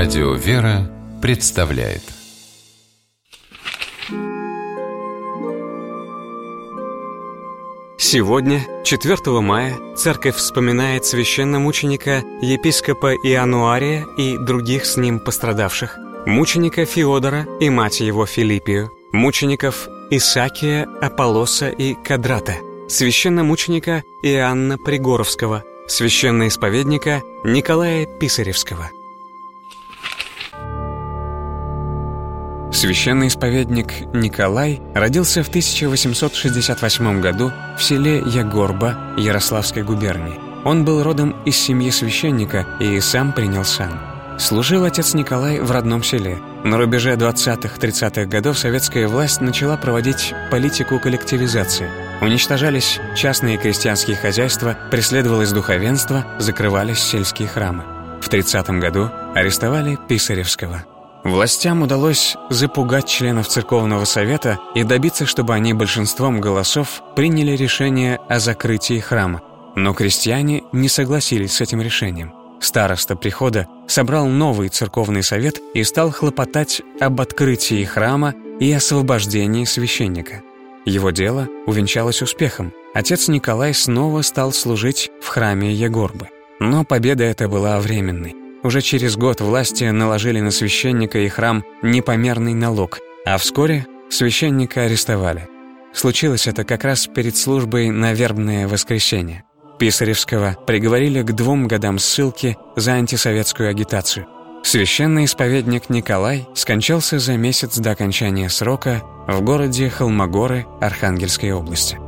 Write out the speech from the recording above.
Радио «Вера» представляет. Сегодня, 4 мая, Церковь вспоминает священномученика епископа Иануария и других с ним пострадавших, мученика Феодора и мать его Филиппию, мучеников Исакия, Аполлоса и Кадрата, священномученика Иоанна Пригоровского, священноисповедника Николая Писаревского. Священный исповедник Николай родился в 1868 году в селе Ягорба Ярославской губернии. Он был родом из семьи священника и сам принял сан. Служил отец Николай в родном селе. На рубеже 20-30-х годов советская власть начала проводить политику коллективизации. Уничтожались частные крестьянские хозяйства, преследовалось духовенство, закрывались сельские храмы. В 30-м году арестовали Писаревского. Властям удалось запугать членов церковного совета и добиться, чтобы они большинством голосов приняли решение о закрытии храма. Но крестьяне не согласились с этим решением. Староста прихода собрал новый церковный совет и стал хлопотать об открытии храма и освобождении священника. Его дело увенчалось успехом. Отец Николай снова стал служить в храме Ягорбы. Но победа эта была временной. Уже через год власти наложили на священника и храм непомерный налог, а вскоре священника арестовали. Случилось это как раз перед службой на вербное воскресенье. Писаревского приговорили к 2 годам ссылки за антисоветскую агитацию. Священный исповедник Николай скончался за месяц до окончания срока в городе Холмогоры Архангельской области.